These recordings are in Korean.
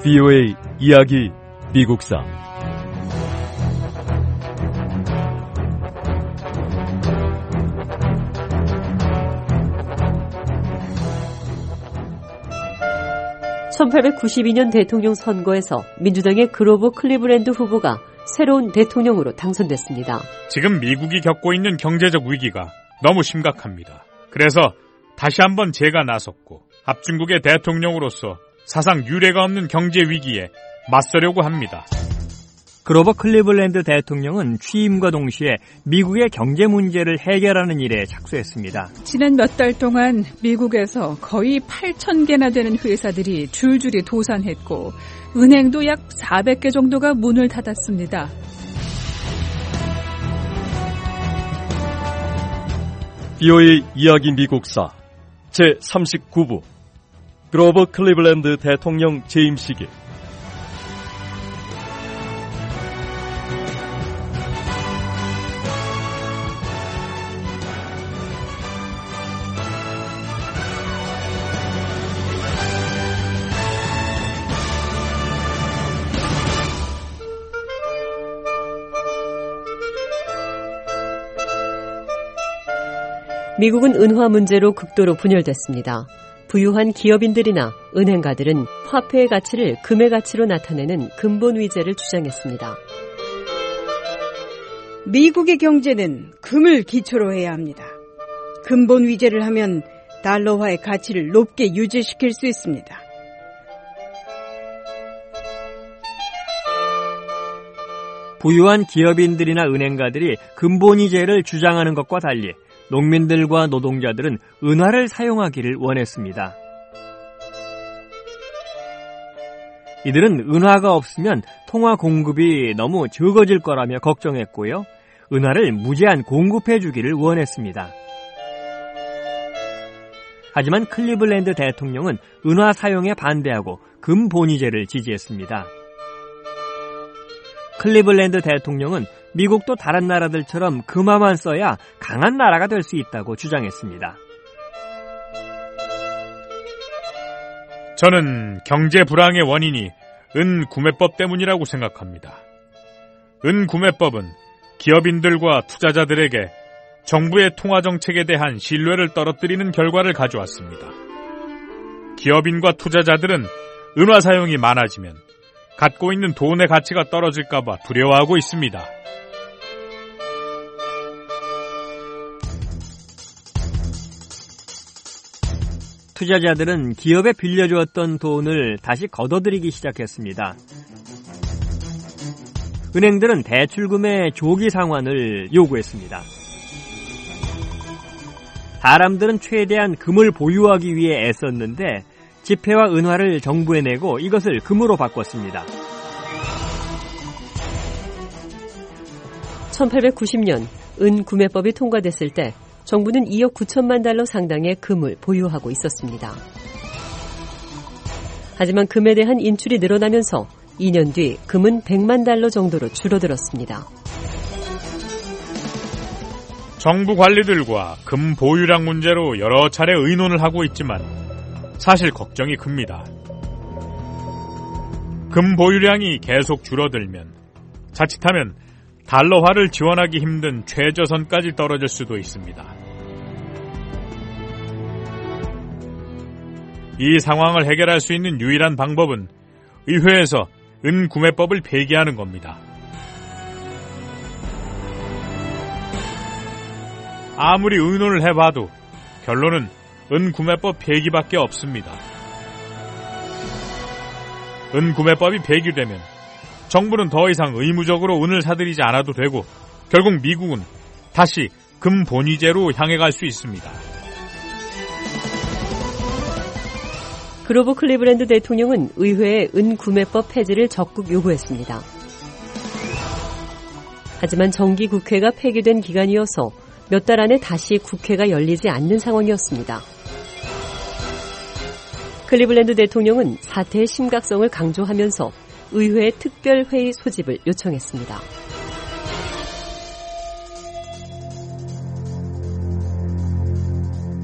VOA 이야기 미국사. (1892년) 대통령 선거에서 민주당의 그로버 클리블랜드 후보가 새로운 대통령으로 당선됐습니다. 지금 미국이 겪고 있는 경제적 위기가 너무 심각합니다. 그래서 다시 한번 제가 나섰고 합중국의 대통령으로서 사상 유례가 없는 경제 위기에 맞서려고 합니다. 그로버 클리블랜드 대통령은 취임과 동시에 미국의 경제 문제를 해결하는 일에 착수했습니다. 지난 몇 달 동안 미국에서 거의 8,000개나 되는 회사들이 줄줄이 도산했고 은행도 약 400개 정도가 문을 닫았습니다. VOA 이야기 미국사 제39부 그로버 클리블랜드 대통령 재임 시기. 미국은 은화 문제로 극도로 분열됐습니다. 부유한 기업인들이나 은행가들은 화폐의 가치를 금의 가치로 나타내는 근본 위제를 주장했습니다. 미국의 경제는 금을 기초로 해야 합니다. 근본 위제를 하면 달러화의 가치를 높게 유지시킬 수 있습니다. 부유한 기업인들이나 은행가들이 근본 위제를 주장하는 것과 달리 농민들과 노동자들은 은화를 사용하기를 원했습니다. 이들은 은화가 없으면 통화 공급이 너무 적어질 거라며 걱정했고요. 은화를 무제한 공급해 주기를 원했습니다. 하지만 클리블랜드 대통령은 은화 사용에 반대하고 금본위제를 지지했습니다. 클리블랜드 대통령은 미국도 다른 나라들처럼 금화만 써야 강한 나라가 될 수 있다고 주장했습니다. 저는 경제 불황의 원인이 은구매법 때문이라고 생각합니다. 은구매법은 기업인들과 투자자들에게 정부의 통화정책에 대한 신뢰를 떨어뜨리는 결과를 가져왔습니다. 기업인과 투자자들은 은화 사용이 많아지면 갖고 있는 돈의 가치가 떨어질까봐 두려워하고 있습니다. 투자자들은 기업에 빌려주었던 돈을 다시 걷어들이기 시작했습니다. 은행들은 대출금의 조기 상환을 요구했습니다. 사람들은 최대한 금을 보유하기 위해 애썼는데 지폐와 은화를 정부에 내고 이것을 금으로 바꿨습니다. 1890년 은구매법이 통과됐을 때 정부는 2억 9천만 달러 상당의 금을 보유하고 있었습니다. 하지만 금에 대한 인출이 늘어나면서 2년 뒤 금은 100만 달러 정도로 줄어들었습니다. 정부 관리들과 금 보유량 문제로 여러 차례 의논을 하고 있지만 사실 걱정이 큽니다. 금 보유량이 계속 줄어들면 자칫하면 달러화를 지원하기 힘든 최저선까지 떨어질 수도 있습니다. 이 상황을 해결할 수 있는 유일한 방법은 의회에서 은구매법을 폐기하는 겁니다. 아무리 의논을 해봐도 결론은 은구매법 폐기밖에 없습니다. 은구매법이 폐기되면 정부는 더 이상 의무적으로 은을 사들이지 않아도 되고 결국 미국은 다시 금본위제로 향해 갈 수 있습니다. 그로버 클리블랜드 대통령은 의회에 은구매법 폐지를 적극 요구했습니다. 하지만 정기 국회가 폐기된 기간이어서 몇 달 안에 다시 국회가 열리지 않는 상황이었습니다. 클리블랜드 대통령은 사태의 심각성을 강조하면서 의회의 특별회의 소집을 요청했습니다.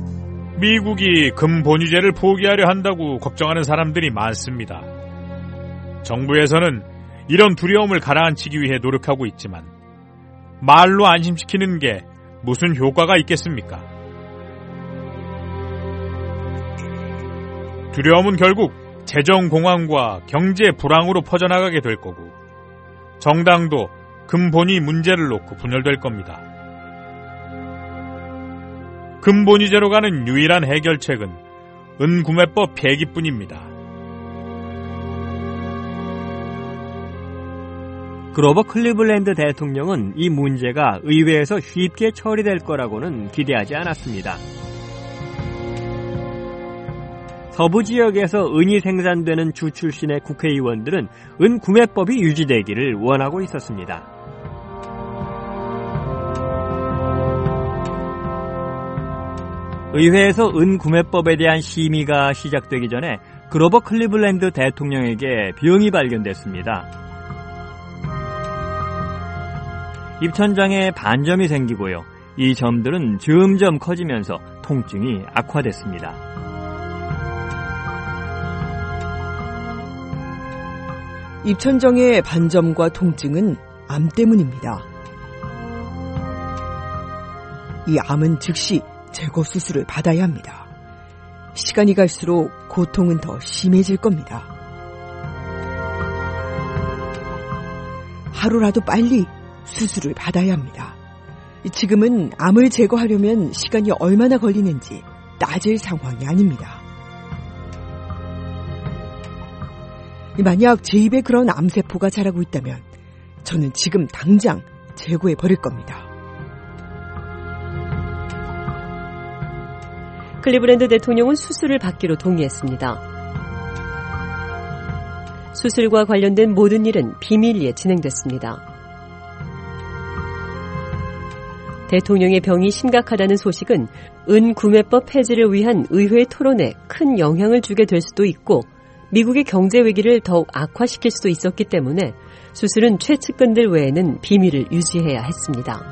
미국이 금본위제를 포기하려 한다고 걱정하는 사람들이 많습니다. 정부에서는 이런 두려움을 가라앉히기 위해 노력하고 있지만 말로 안심시키는 게 무슨 효과가 있겠습니까? 두려움은 결국 재정공황과 경제 불황으로 퍼져나가게 될 거고 정당도 근본위 문제를 놓고 분열될 겁니다. 근본위제로 가는 유일한 해결책은 은구매법 폐기뿐입니다. 그로버 클리블랜드 대통령은 이 문제가 의회에서 쉽게 처리될 거라고는 기대하지 않았습니다. 서부 지역에서 은이 생산되는 주 출신의 국회의원들은 은구매법이 유지되기를 원하고 있었습니다. 의회에서 은구매법에 대한 심의가 시작되기 전에 그로버 클리블랜드 대통령에게 병이 발견됐습니다. 입천장에 반점이 생기고요. 이 점들은 점점 커지면서 통증이 악화됐습니다. 입천장의 반점과 통증은 암 때문입니다. 이 암은 즉시 제거 수술을 받아야 합니다. 시간이 갈수록 고통은 더 심해질 겁니다. 하루라도 빨리 수술을 받아야 합니다. 지금은 암을 제거하려면 시간이 얼마나 걸리는지 따질 상황이 아닙니다. 만약 제 입에 그런 암세포가 자라고 있다면 저는 지금 당장 제거해버릴 겁니다. 클리블랜드 대통령은 수술을 받기로 동의했습니다. 수술과 관련된 모든 일은 비밀리에 진행됐습니다. 대통령의 병이 심각하다는 소식은 은구매법 폐지를 위한 의회 토론에 큰 영향을 주게 될 수도 있고 미국의 경제 위기를 더욱 악화시킬 수도 있었기 때문에 수술은 최측근들 외에는 비밀을 유지해야 했습니다.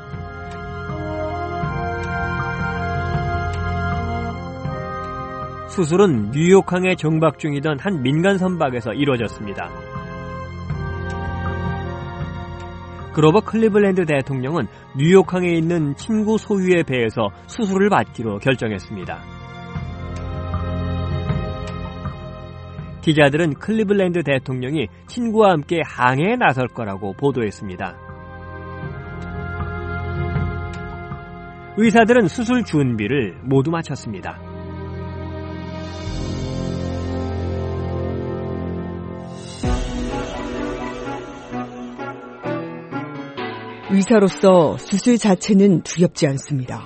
수술은 뉴욕항에 정박 중이던 한 민간 선박에서 이루어졌습니다. 그로버 클리블랜드 대통령은 뉴욕항에 있는 친구 소유의 배에서 수술을 받기로 결정했습니다. 기자들은 클리블랜드 대통령이 친구와 함께 항해에 나설 거라고 보도했습니다. 의사들은 수술 준비를 모두 마쳤습니다. 의사로서 수술 자체는 두렵지 않습니다.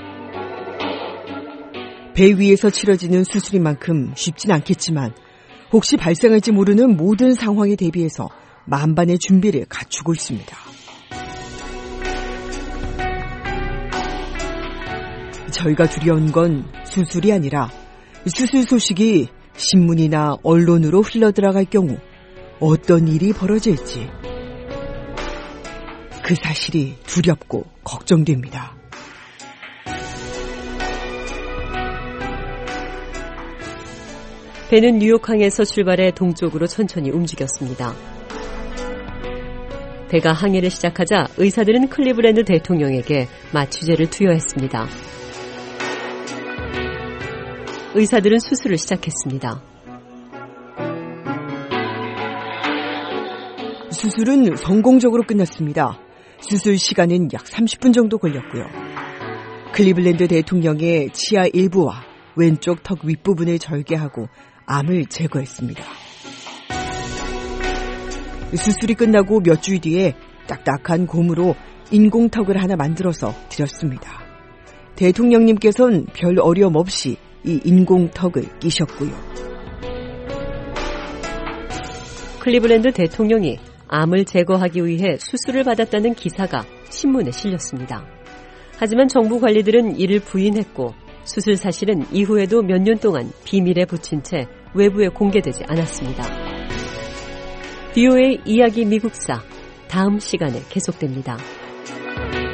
배 위에서 치러지는 수술인 만큼 쉽진 않겠지만 혹시 발생할지 모르는 모든 상황에 대비해서 만반의 준비를 갖추고 있습니다. 저희가 두려운 건 수술이 아니라 수술 소식이 신문이나 언론으로 흘러들어갈 경우 어떤 일이 벌어질지 그 사실이 두렵고 걱정됩니다. 배는 뉴욕항에서 출발해 동쪽으로 천천히 움직였습니다. 배가 항해를 시작하자 의사들은 클리블랜드 대통령에게 마취제를 투여했습니다. 의사들은 수술을 시작했습니다. 수술은 성공적으로 끝났습니다. 수술 시간은 약 30분 정도 걸렸고요. 클리블랜드 대통령의 치아 일부와 왼쪽 턱 윗부분을 절개하고 암을 제거했습니다. 수술이 끝나고 몇 주일 뒤에 딱딱한 고무로 인공턱을 하나 만들어서 드렸습니다. 대통령님께서는 별 어려움 없이 이 인공턱을 끼셨고요. 클리블랜드 대통령이 암을 제거하기 위해 수술을 받았다는 기사가 신문에 실렸습니다. 하지만 정부 관리들은 이를 부인했고 수술 사실은 이후에도 몇 년 동안 비밀에 붙인 채 외부에 공개되지 않았습니다. VOA 이야기 미국사 다음 시간에 계속됩니다.